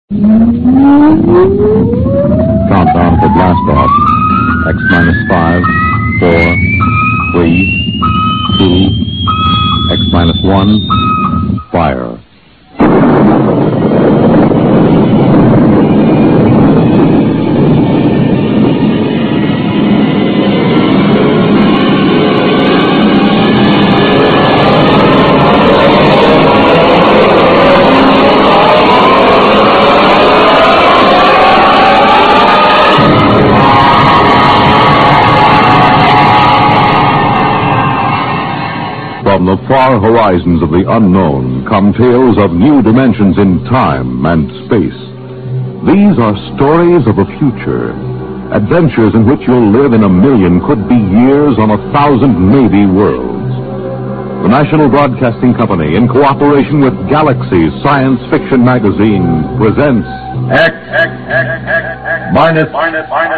Countdown for blast off. X minus 5, 4, 3, 2, X minus 1, fire. From the far horizons of the unknown come tales of new dimensions in time and space. These are stories of a future, adventures in which you'll live in a million, could be years, on 1,000 maybe worlds. The National Broadcasting Company, in cooperation with Galaxy Science Fiction Magazine, presents X minus 1.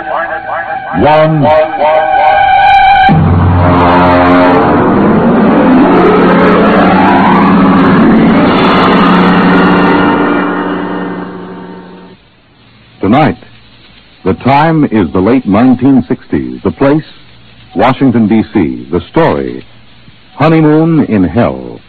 Tonight, the time is the late 1960s. The place, Washington, D.C. The story, Honeymoon in Hell.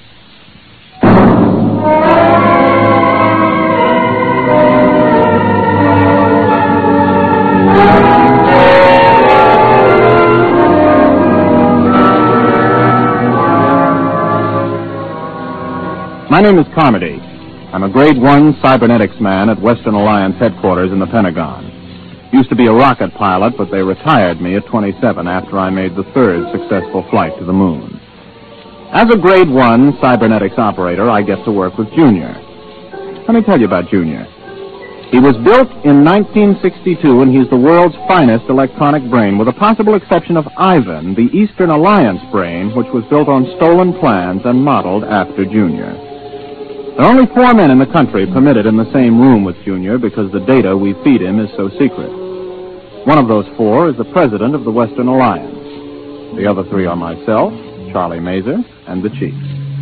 My name is Carmody. I'm a Grade 1 cybernetics man at Western Alliance headquarters in the Pentagon. Used to be a rocket pilot, but they retired me at 27 after I made the third successful flight to the moon. As a Grade 1 cybernetics operator, I get to work with Junior. Let me tell you about Junior. He was built in 1962, and he's the world's finest electronic brain, with a possible exception of Ivan, the Eastern Alliance brain, which was built on stolen plans and modeled after Junior. There are only 4 men in the country permitted in the same room with Junior because the data we feed him is so secret. One of those 4 is the president of the Western Alliance. The other 3 are myself, Charlie Mazer, and the chief.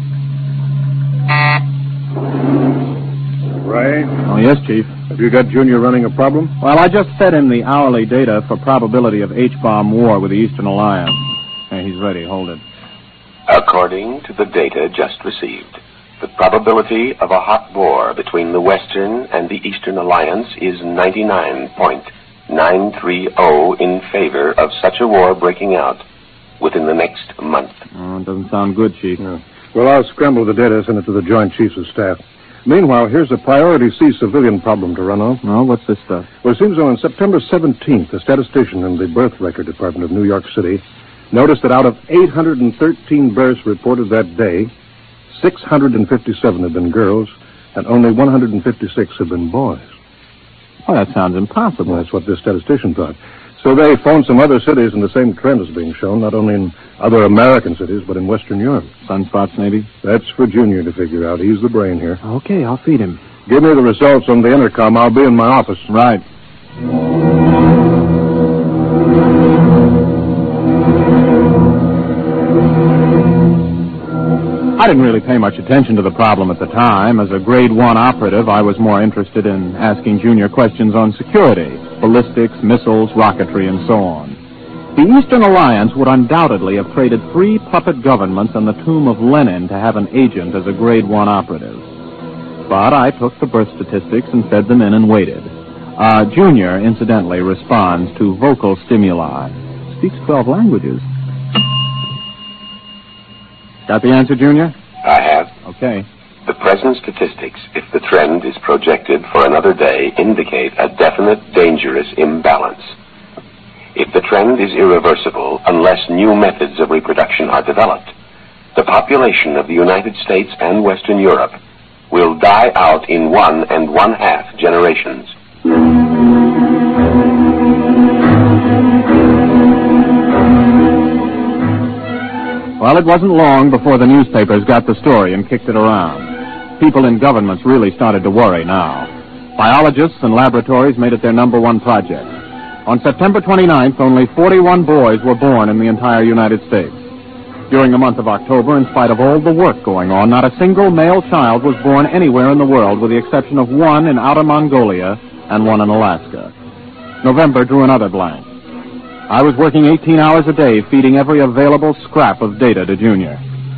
Ray? Oh, yes, Chief. Have you got Junior running a problem? Well, I just fed him the hourly data for probability of H-bomb war with the Eastern Alliance. Hey, he's ready. Hold it. According to the data just received, the probability of a hot war between the Western and the Eastern Alliance is 99.930 in favor of such a war breaking out within the next month. Oh, it doesn't sound good, Chief. No. Well, I'll scramble the data, send it to the Joint Chiefs of Staff. Meanwhile, here's a Priority C civilian problem to run off. Oh, what's this stuff? Well, it seems on September 17th, a statistician in the Birth Record Department of New York City noticed that out of 813 births reported that day, 657 have been girls, and only 156 have been boys. Oh, that sounds impossible. Well, that's what this statistician thought. So they phoned some other cities, and the same trend is being shown, not only in other American cities, but in Western Europe. Sunspots, maybe? That's for Junior to figure out. He's the brain here. Okay, I'll feed him. Give me the results on the intercom. I'll be in my office. Right. I didn't really pay much attention to the problem at the time. As a Grade 1 operative, I was more interested in asking Junior questions on security, ballistics, missiles, rocketry, and so on. The Eastern Alliance would undoubtedly have traded 3 puppet governments and the tomb of Lenin to have an agent as a Grade 1 operative. But I took the birth statistics and fed them in and waited. Junior, incidentally, responds to vocal stimuli. Speaks 12 languages. Got the answer, Junior? I have. Okay. The present statistics, if the trend is projected for another day, indicate a definite dangerous imbalance. If the trend is irreversible, unless new methods of reproduction are developed, the population of the United States and Western Europe will die out in 1 1/2 generations. Well, it wasn't long before the newspapers got the story and kicked it around. People in governments really started to worry now. Biologists and laboratories made it their #1 project. On September 29th, only 41 boys were born in the entire United States. During the month of October, in spite of all the work going on, not a single male child was born anywhere in the world, with the exception of one in Outer Mongolia and one in Alaska. November drew another blank. I was working 18 hours a day, feeding every available scrap of data to Junior.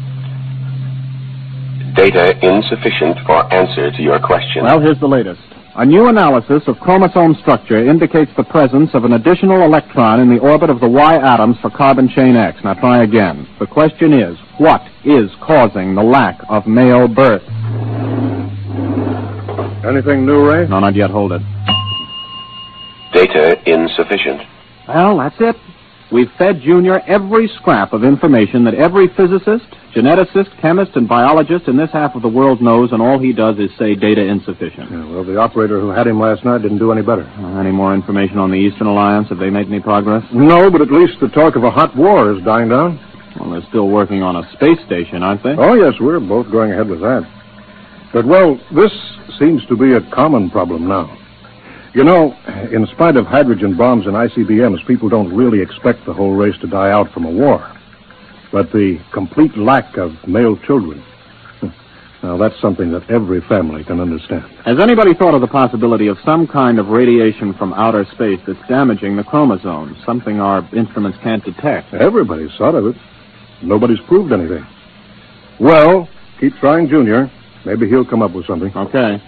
Data insufficient for answer to your question. Well, here's the latest. A new analysis of chromosome structure indicates the presence of an additional electron in the orbit of the Y atoms for carbon chain X. Now try again. The question is, what is causing the lack of male birth? Anything new, Ray? No, not yet. Hold it. Data insufficient. Well, that's it. We've fed Junior every scrap of information that every physicist, geneticist, chemist, and biologist in this half of the world knows, and all he does is say data insufficient. Yeah, well, the operator who had him last night didn't do any better. Any more information on the Eastern Alliance? Have they made any progress? No, but at least the talk of a hot war is dying down. Well, they're still working on a space station, aren't they? Oh, yes, we're both going ahead with that. But, well, this seems to be a common problem now. You know, in spite of hydrogen bombs and ICBMs, people don't really expect the whole race to die out from a war. But the complete lack of male children, now that's something that every family can understand. Has anybody thought of the possibility of some kind of radiation from outer space that's damaging the chromosomes, something our instruments can't detect? Everybody's thought of it. Nobody's proved anything. Well, keep trying, Junior. Maybe he'll come up with something. Okay.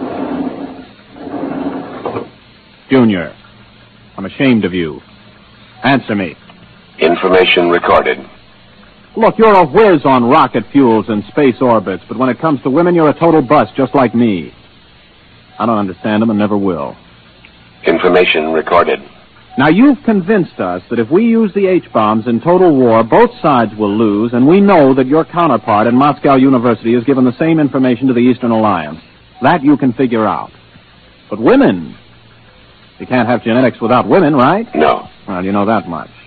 Junior, I'm ashamed of you. Answer me. Information recorded. Look, you're a whiz on rocket fuels and space orbits, but when it comes to women, you're a total bust, just like me. I don't understand them and never will. Information recorded. Now, you've convinced us that if we use the H-bombs in total war, both sides will lose, and we know that your counterpart in Moscow University has given the same information to the Eastern Alliance. That you can figure out. But women... You can't have genetics without women, right? No. Well, you know that much.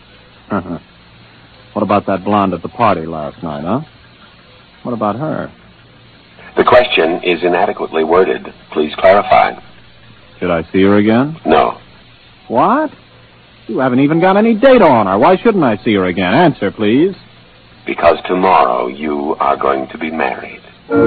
What about that blonde at the party last night, huh? What about her? The question is inadequately worded. Please clarify. Should I see her again? No. What? You haven't even got any data on her. Why shouldn't I see her again? Answer, please. Because tomorrow you are going to be married.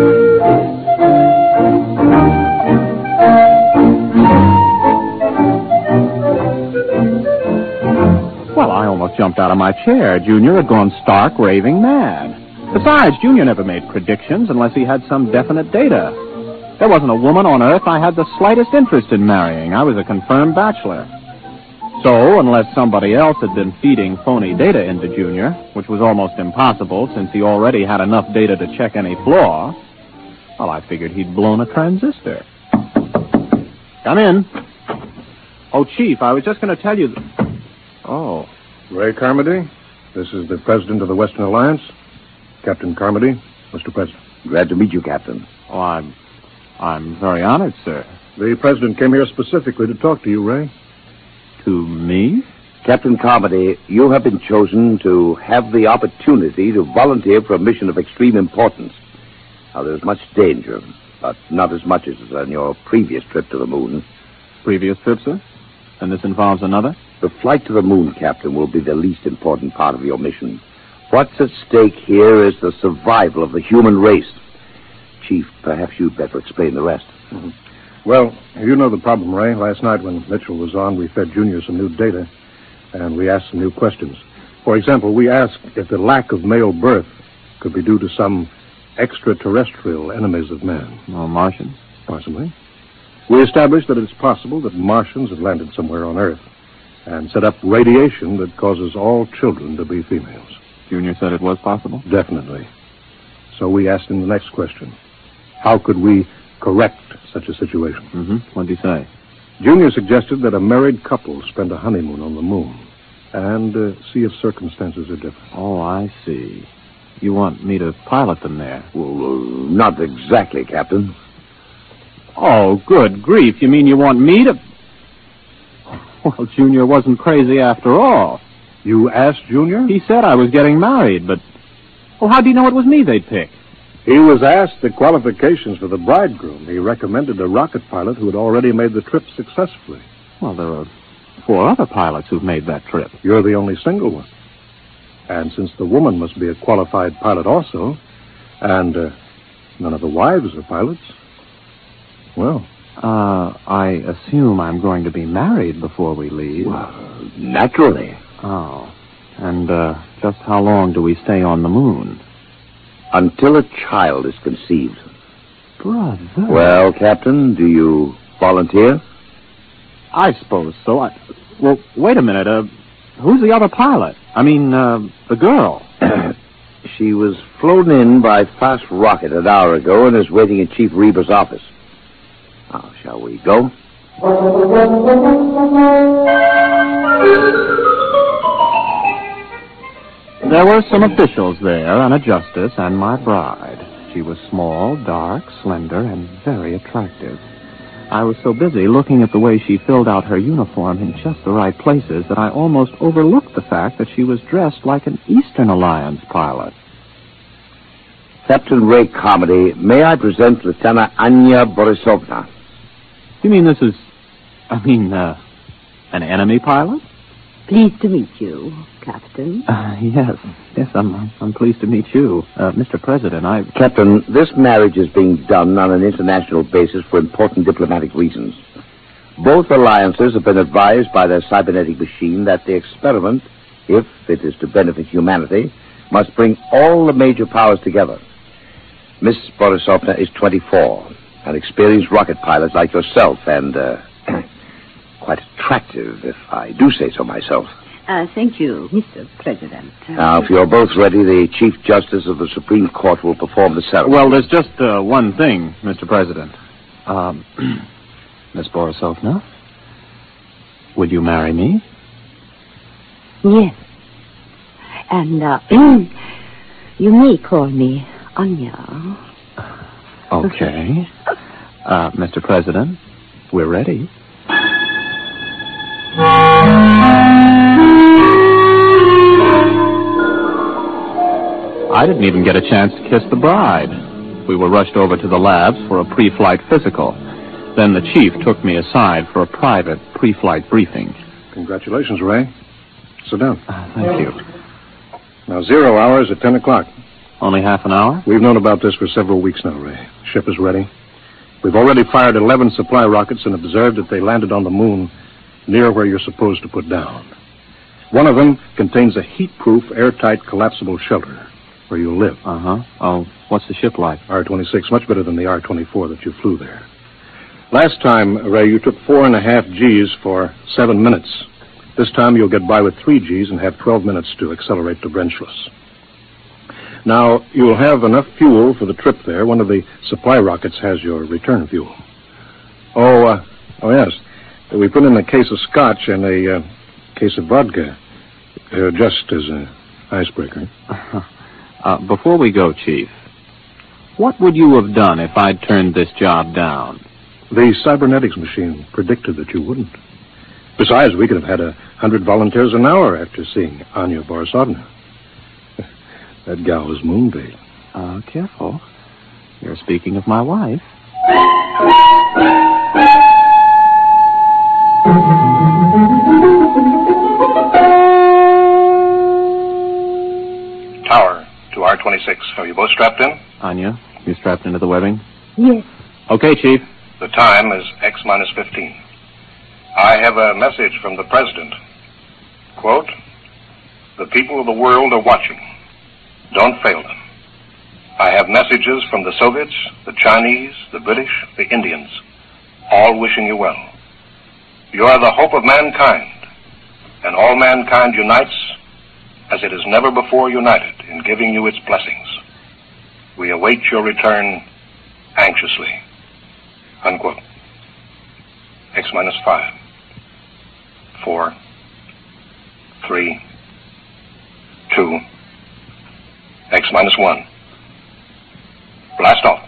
Well, I almost jumped out of my chair. Junior had gone stark, raving mad. Besides, Junior never made predictions unless he had some definite data. There wasn't a woman on Earth I had the slightest interest in marrying. I was a confirmed bachelor. So, unless somebody else had been feeding phony data into Junior, which was almost impossible since he already had enough data to check any flaw, well, I figured he'd blown a transistor. Come in. Oh, Chief, I was just going to tell you... Oh. Ray Carmody, this is the President of the Western Alliance. Captain Carmody, Mr. President. Glad to meet you, Captain. Oh, I'm very honored, sir. The President came here specifically to talk to you, Ray. To me? Captain Carmody, you have been chosen to have the opportunity to volunteer for a mission of extreme importance. Now, there's much danger, but not as much as on your previous trip to the moon. Previous trip, sir? And this involves another? The flight to the moon, Captain, will be the least important part of your mission. What's at stake here is the survival of the human race. Chief, perhaps you'd better explain the rest. Mm-hmm. Well, you know the problem, Ray. Last night when Mitchell was on, we fed Junior some new data, and we asked some new questions. For example, we asked if the lack of male birth could be due to some extraterrestrial enemies of man. Oh, Martians? Possibly. We established that it's possible that Martians have landed somewhere on Earth and set up radiation that causes all children to be females. Junior said it was possible? Definitely. So we asked him the next question. How could we correct such a situation? Mm-hmm. What did he say? Junior suggested that a married couple spend a honeymoon on the moon and see if circumstances are different. Oh, I see. You want me to pilot them there? Well, not exactly, Captain. Oh, good grief. You mean you want me to... Well, Junior wasn't crazy after all. You asked Junior? He said I was getting married, but... Well, how do you know it was me they'd pick? He was asked the qualifications for the bridegroom. He recommended a rocket pilot who had already made the trip successfully. Well, there are 4 other pilots who've made that trip. You're the only single one. And since the woman must be a qualified pilot also, and none of the wives are pilots, well... I assume I'm going to be married before we leave. Well, naturally. Oh. And, just how long do we stay on the moon? Until a child is conceived. Brother. Well, Captain, do you volunteer? I suppose so. Well, wait a minute. Who's the other pilot? I mean, the girl. She was flown in by fast rocket an hour ago and is waiting in Chief Reber's office. Now, shall we go? There were some officials there, and a justice, and my bride. She was small, dark, slender, and very attractive. I was so busy looking at the way she filled out her uniform in just the right places that I almost overlooked the fact that she was dressed like an Eastern Alliance pilot. Captain Ray Carmody, may I present Lieutenant Anya Borisovna? You mean this is... an enemy pilot? Pleased to meet you, Captain. Yes, I'm pleased to meet you. Mr. President, Captain, this marriage is being done on an international basis for important diplomatic reasons. Both alliances have been advised by their cybernetic machine that the experiment, if it is to benefit humanity, must bring all the major powers together. Miss Borisovna is 24, an experienced rocket pilot like yourself, and quite attractive, if I do say so myself. Thank you, Mr. President. Now, if you're both ready, the Chief Justice of the Supreme Court will perform the ceremony. Well, there's just one thing, Mr. President. Miss Borisovna, would you marry me? Yes. And, you may call me Anya. Okay. Mr. President, we're ready. I didn't even get a chance to kiss the bride. We were rushed over to the labs for a pre-flight physical. Then the chief took me aside for a private pre-flight briefing. Congratulations, Ray. Sit down. Thank you. Now, 0 hours at 10 o'clock. Only half an hour? We've known about this for several weeks now, Ray. Ship is ready. We've already fired 11 supply rockets and observed that they landed on the moon near where you're supposed to put down. One of them contains a heat-proof, airtight, collapsible shelter where you'll live. Oh, what's the ship like? R-26, much better than the R-24 that you flew there. Last time, Ray, you took 4.5 Gs for 7 minutes. This time you'll get by with 3 Gs and have 12 minutes to accelerate to Brenchless. Now, you'll have enough fuel for the trip there. One of the supply rockets has your return fuel. Oh, yes. We put in a case of scotch and a case of vodka, just as an icebreaker. Before we go, Chief, what would you have done if I'd turned this job down? The cybernetics machine predicted that you wouldn't. Besides, we could have had 100 volunteers an hour after seeing Anya Borisovna. That gal was moonbait. Careful. You're speaking of my wife. Tower to R-26. Are you both strapped in? Anya, you strapped into the webbing? Yes. Okay, Chief. The time is X-15. I have a message from the President. Quote, "The people of the world are watching. Don't fail them. I have messages from the Soviets, the Chinese, the British, the Indians, all wishing you well. You are the hope of mankind, and all mankind unites as it has never before united in giving you its blessings. We await your return anxiously." Unquote. X-5, 4, 3, 2, X-1. Blast off.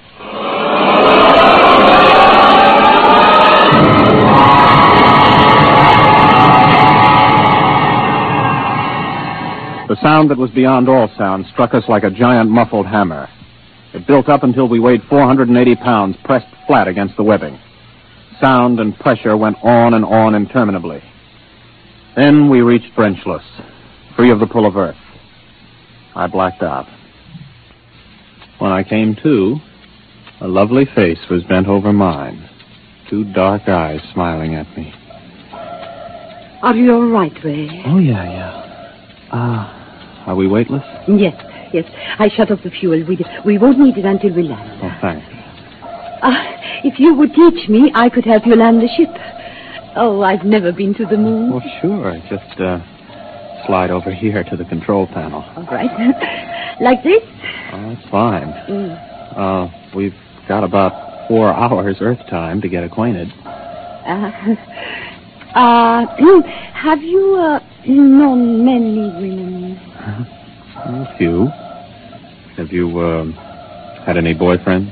The sound that was beyond all sound struck us like a giant muffled hammer. It built up until we weighed 480 pounds, pressed flat against the webbing. Sound and pressure went on and on interminably. Then we reached Brenchless, free of the pull of Earth. I blacked out. When I came to, a lovely face was bent over mine. 2 dark eyes smiling at me. Are you all right, Ray? Oh, yeah. Are we weightless? Yes. I shut off the fuel. We won't need it until we land. Oh, thanks. If you would teach me, I could help you land the ship. Oh, I've never been to the moon. Well, sure. Just slide over here to the control panel. All right. Like this? Oh, that's fine. We've got about 4 hours Earth time to get acquainted. Have you known many women? A few. Have you had any boyfriends?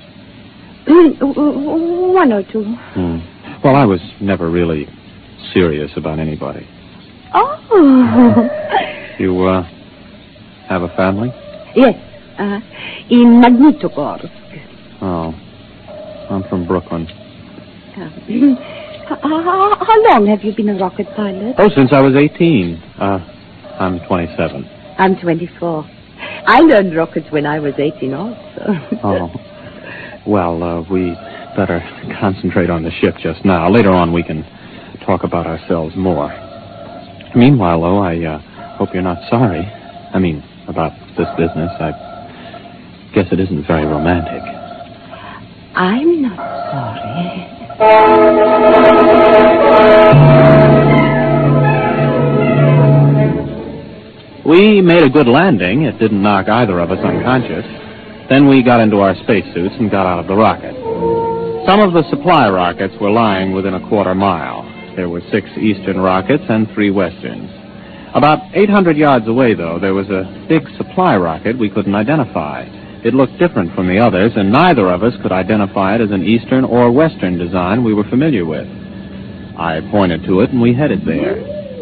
1 or 2. Well, I was never really serious about anybody. Oh. You have a family? Yes. In Magnitogorsk. Oh. I'm from Brooklyn. How long have you been a rocket pilot? Oh, since I was 18. I'm 27. I'm 24. I learned rockets when I was 18 also. Oh. Well, we better concentrate on the ship just now. Later on, we can talk about ourselves more. Meanwhile, though, I hope you're not sorry. I mean, about this business. I guess it isn't very romantic. I'm not sorry. We made a good landing. It didn't knock either of us unconscious. Then we got into our spacesuits and got out of the rocket. Some of the supply rockets were lying within a quarter mile. There were 6 eastern rockets and 3 westerns. About 800 yards away, though, there was a big supply rocket we couldn't identify. It looked different from the others, and neither of us could identify it as an eastern or western design we were familiar with. I pointed to it, and we headed there.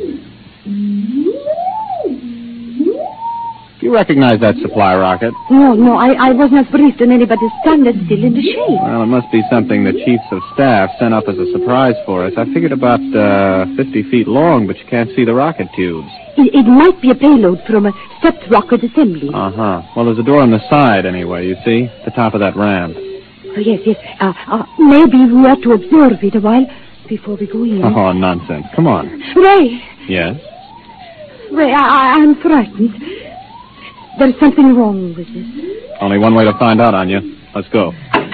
Do you recognize that supply rocket? No, I was not briefed on anybody's standard still in the shade. Well, it must be something the chiefs of staff sent up as a surprise for us. I figured about 50 feet long, but you can't see the rocket tubes. It might be a payload from a stepped rocket assembly. Uh-huh. Well, there's a door on the side, anyway, you see? The top of that ramp. Oh, yes. Maybe we ought to observe it a while before we go in. Oh, nonsense. Come on. Ray! Yes? Ray, I'm frightened. There's something wrong with this. Only one way to find out, Anya. Let's go.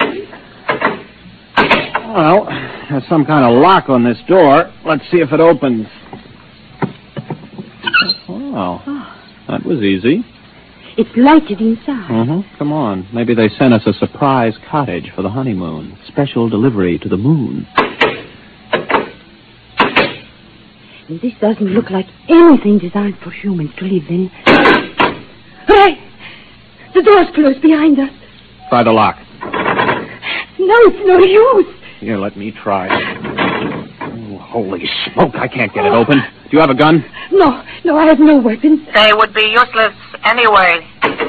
Well, there's some kind of lock on this door. Let's see if it opens. Oh, that was easy. It's lighted inside. Mm-hmm. Come on. Maybe they sent us a surprise cottage for the honeymoon. Special delivery to the moon. This doesn't look like anything designed for humans to live in. Ray! The door's closed behind us. Try the lock. No, it's no use. Here, let me try. Oh, holy smoke, I can't get it open. Do you have a gun? No, I have no weapons. They would be useless anyway.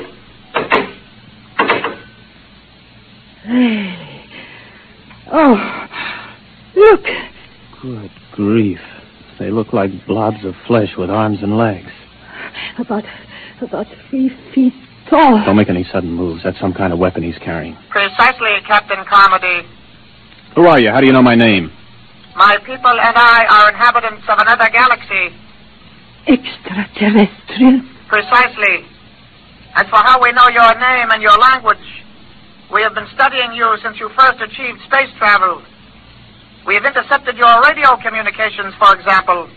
Oh, look. Good grief. They look like blobs of flesh with arms and legs. About 3 feet tall. Don't make any sudden moves. That's some kind of weapon he's carrying. Precisely, Captain Carmody. Who are you? How do you know my name? My people and I are inhabitants of another galaxy. Extraterrestrial? Precisely. As for how we know your name and your language, we have been studying you since you first achieved space travel. We have intercepted your radio communications, for example.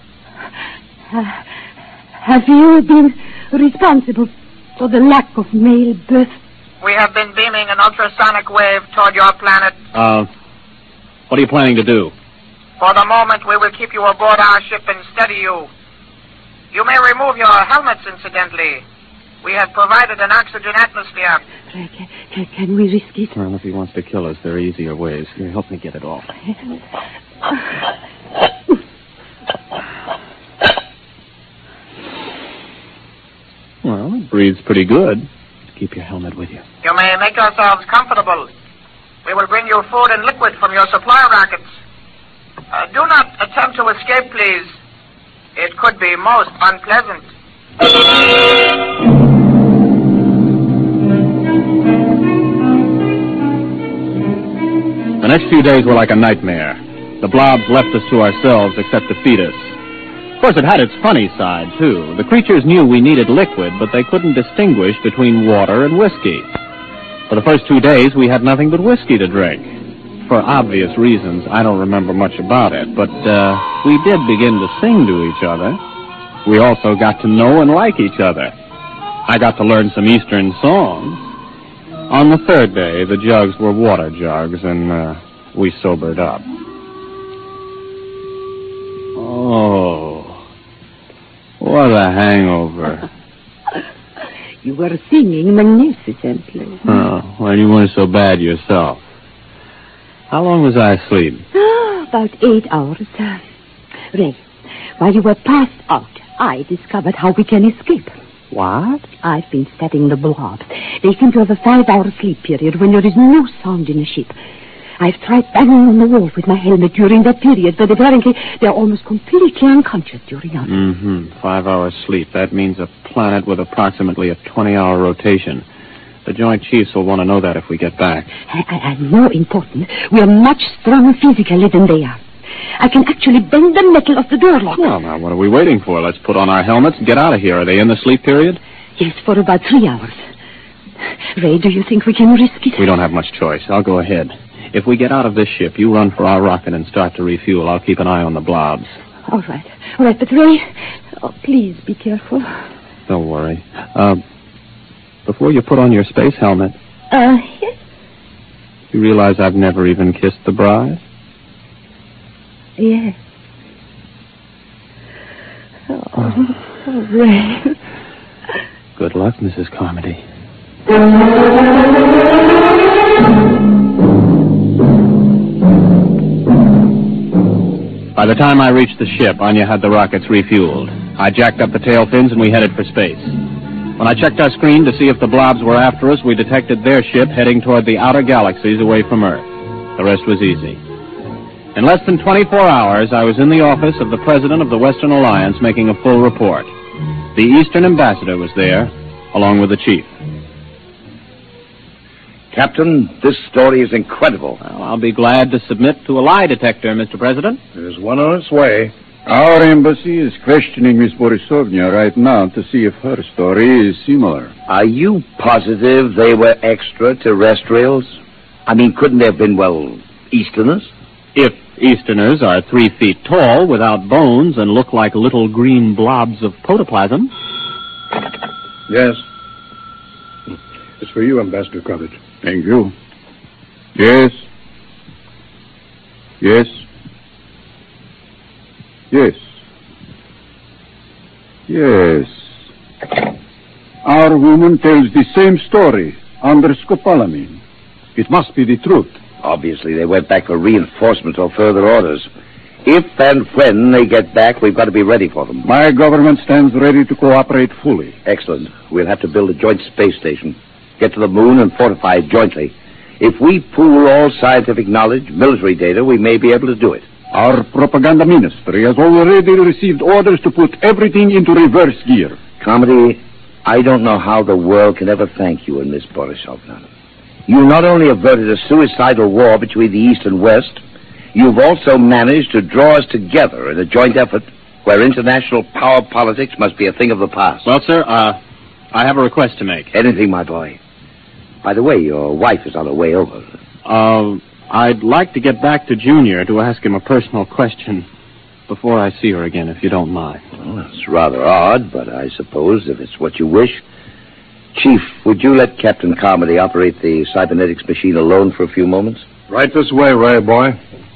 Have you been responsible for the lack of male birth? We have been beaming an ultrasonic wave toward your planet. What are you planning to do? For the moment, we will keep you aboard our ship and study you. You may remove your helmets, incidentally. We have provided an oxygen atmosphere. Can we risk it? Well, if he wants to kill us, there are easier ways. Here, help me get it off. Well, it breathes pretty good. Keep your helmet with you. You may make yourselves comfortable. We will bring you food and liquid from your supply rockets. Do not attempt to escape, please. It could be most unpleasant. The next few days were like a nightmare. The blobs left us to ourselves except to feed us. Of course, it had its funny side, too. The creatures knew we needed liquid, but they couldn't distinguish between water and whiskey. For the first 2 days, we had nothing but whiskey to drink. For obvious reasons, I don't remember much about it, but we did begin to sing to each other. We also got to know and like each other. I got to learn some Eastern songs. On the third day, the jugs were water jugs, and we sobered up. Oh, what a hangover. You were singing magnificently. Oh, well, you weren't so bad yourself. How long was I asleep? About 8 hours. Ray, while you were passed out, I discovered how we can escape. What? I've been studying the blobs. They seem to have a 5-hour sleep period when there is no sound in a ship. I've tried banging on the wall with my helmet during that period, but apparently they're almost completely unconscious during others. 5 hours sleep. That means a planet with approximately a 20-hour rotation. The Joint Chiefs will want to know that if we get back. And more important, we are much stronger physically than they are. I can actually bend the metal of the door lock. Well, now, what are we waiting for? Let's put on our helmets and get out of here. Are they in the sleep period? Yes, for about 3 hours. Ray, do you think we can risk it? We don't have much choice. I'll go ahead. If we get out of this ship, you run for our rocket and start to refuel. I'll keep an eye on the blobs. All right, but Ray, please be careful. Don't worry. Before you put on your space helmet... Yes? You realize I've never even kissed the bride? Yes. Oh, Ray. Good luck, Mrs. Carmody. By the time I reached the ship, Anya had the rockets refueled. I jacked up the tail fins and we headed for space. When I checked our screen to see if the blobs were after us, we detected their ship heading toward the outer galaxies away from Earth. The rest was easy. In less than 24 hours, I was in the office of the President of the Western Alliance making a full report. The Eastern Ambassador was there, along with the Chief. Captain, this story is incredible. Well, I'll be glad to submit to a lie detector, Mr. President. There's one on its way. Our embassy is questioning Miss Borisovna right now to see if her story is similar. Are you positive they were extraterrestrials? I mean, couldn't they have been, Easterners? If Easterners are 3 feet tall, without bones, and look like little green blobs of protoplasm. Yes. It's for you, Ambassador Coverage. Thank you. Yes. Yes. Yes. Yes. Our woman tells the same story under scopolamine. It must be the truth. Obviously, they went back for reinforcements or further orders. If and when they get back, we've got to be ready for them. My government stands ready to cooperate fully. Excellent. We'll have to build a joint space station, get to the moon, and fortify it jointly. If we pool all scientific knowledge, military data, we may be able to do it. Our propaganda ministry has already received orders to put everything into reverse gear. Carmody, I don't know how the world can ever thank you and Miss Borisovna. You not only averted a suicidal war between the East and West, you've also managed to draw us together in a joint effort where international power politics must be a thing of the past. Well, sir, I have a request to make. Anything, my boy. By the way, your wife is on her way over. I'd like to get back to Junior to ask him a personal question before I see her again, if you don't mind. Well, it's rather odd, but I suppose if it's what you wish. Chief, would you let Captain Carmody operate the cybernetics machine alone for a few moments? Right this way, Ray, boy.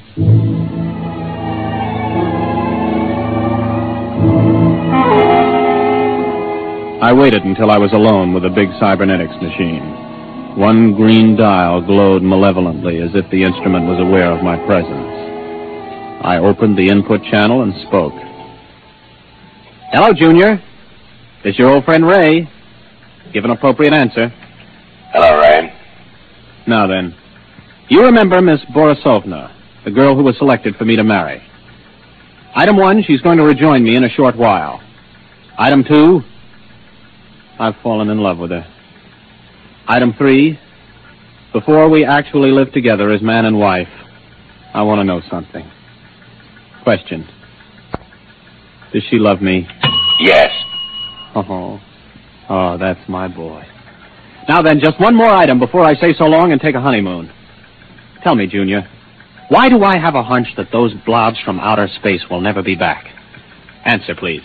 I waited until I was alone with the big cybernetics machine. One green dial glowed malevolently as if the instrument was aware of my presence. I opened the input channel and spoke. Hello, Junior. This is your old friend Ray. Give an appropriate answer. Hello, Ray. Now then, you remember Miss Borisovna, the girl who was selected for me to marry. Item 1, she's going to rejoin me in a short while. Item 2, I've fallen in love with her. Item 3, before we actually live together as man and wife, I want to know something. Question. Does she love me? Yes. Oh, that's my boy. Now then, just one more item before I say so long and take a honeymoon. Tell me, Junior, why do I have a hunch that those blobs from outer space will never be back? Answer, please.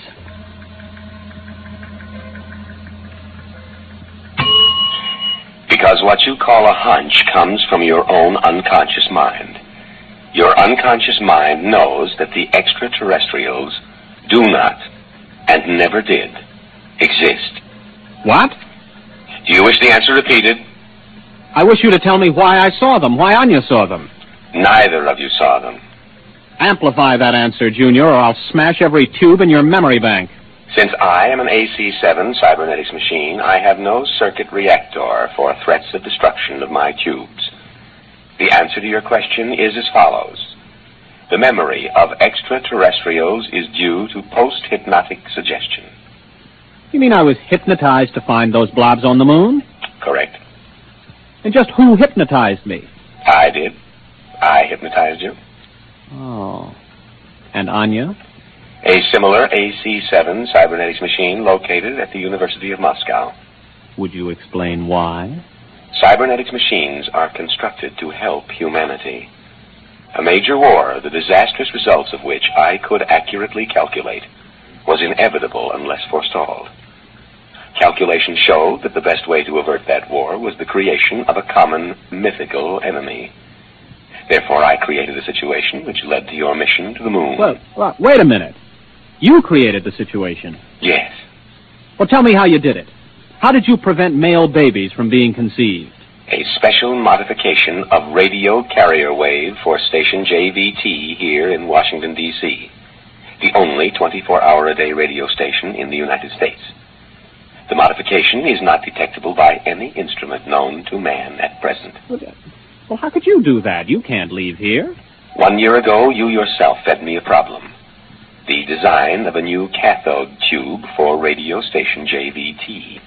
Because what you call a hunch comes from your own unconscious mind. Your unconscious mind knows that the extraterrestrials do not, and never did, exist. What? Do you wish the answer repeated? I wish you to tell me why I saw them, why Anya saw them. Neither of you saw them. Amplify that answer, Junior, or I'll smash every tube in your memory bank. Since I am an AC-7 cybernetics machine, I have no circuit reactor for threats of destruction of my tubes. The answer to your question is as follows. The memory of extraterrestrials is due to post-hypnotic suggestion. You mean I was hypnotized to find those blobs on the moon? Correct. And just who hypnotized me? I did. I hypnotized you. Oh. And Anya? A similar AC-7 cybernetics machine located at the University of Moscow. Would you explain why? Cybernetics machines are constructed to help humanity. A major war, the disastrous results of which I could accurately calculate, was inevitable unless forestalled. Calculations showed that the best way to avert that war was the creation of a common mythical enemy. Therefore, I created a situation which led to your mission to the moon. Well, wait a minute. You created the situation. Yes. Well, tell me how you did it. How did you prevent male babies from being conceived? A special modification of radio carrier wave for station JVT here in Washington, D.C., the only 24-hour-a-day radio station in the United States. The modification is not detectable by any instrument known to man at present. Well, how could you do that? You can't leave here. 1 year ago, you yourself fed me a problem. The design of a new cathode tube for radio station JVT.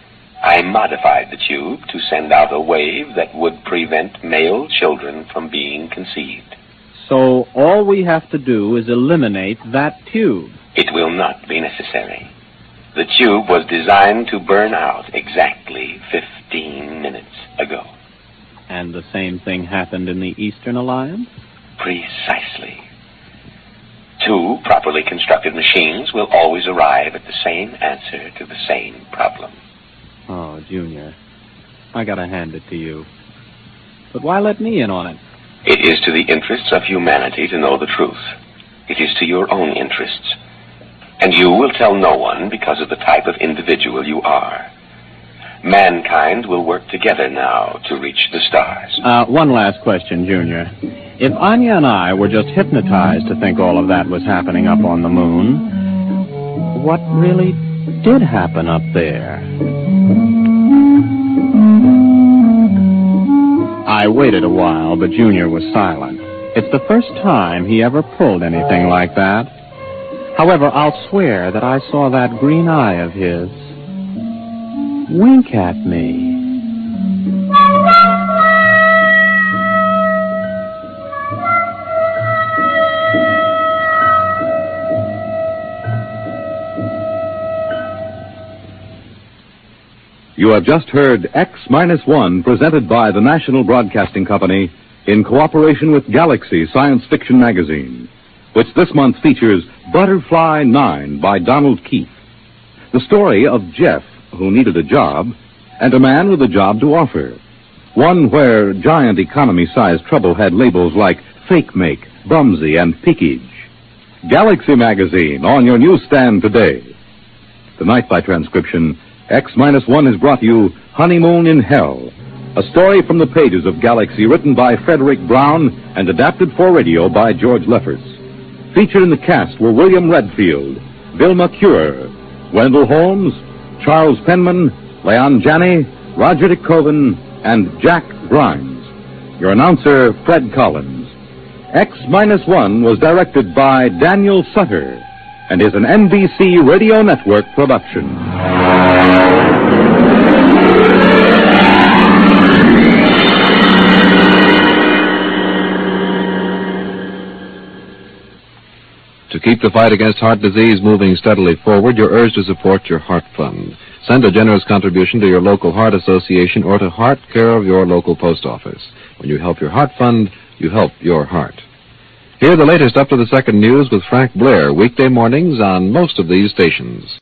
I modified the tube to send out a wave that would prevent male children from being conceived. So all we have to do is eliminate that tube. It will not be necessary. The tube was designed to burn out exactly 15 minutes ago. And the same thing happened in the Eastern Alliance? Precisely. 2 properly constructed machines will always arrive at the same answer to the same problem. Oh, Junior, I gotta hand it to you. But why let me in on it? It is to the interests of humanity to know the truth. It is to your own interests. And you will tell no one because of the type of individual you are. Mankind will work together now to reach the stars. One last question, Junior. If Anya and I were just hypnotized to think all of that was happening up on the moon, what really did happen up there? I waited a while, but Junior was silent. It's the first time he ever pulled anything like that. However, I'll swear that I saw that green eye of his wink at me. You have just heard X-1 presented by the National Broadcasting Company in cooperation with Galaxy Science Fiction Magazine, which this month features Butterfly 9 by Donald Keith. The story of Jeff, who needed a job, and a man with a job to offer. One where giant economy-sized trouble had labels like fake make, bumsy, and peakage. Galaxy Magazine on your newsstand today. Tonight, by transcription, X-1 has brought you Honeymoon in Hell, a story from the pages of Galaxy written by Frederick Brown and adapted for radio by George Lefferts. Featured in the cast were William Redfield, Vilma Cure, Wendell Holmes, Charles Penman, Leon Janney, Roger De Koven, and Jack Grimes. Your announcer, Fred Collins. X-1 was directed by Daniel Sutter and is an NBC Radio Network production. To keep the fight against heart disease moving steadily forward, you're urged to support your Heart Fund. Send a generous contribution to your local Heart Association or to Heart, care of your local post office. When you help your Heart Fund, you help your heart. Hear the latest up-to-the-second news with Frank Blair, weekday mornings on most of these stations.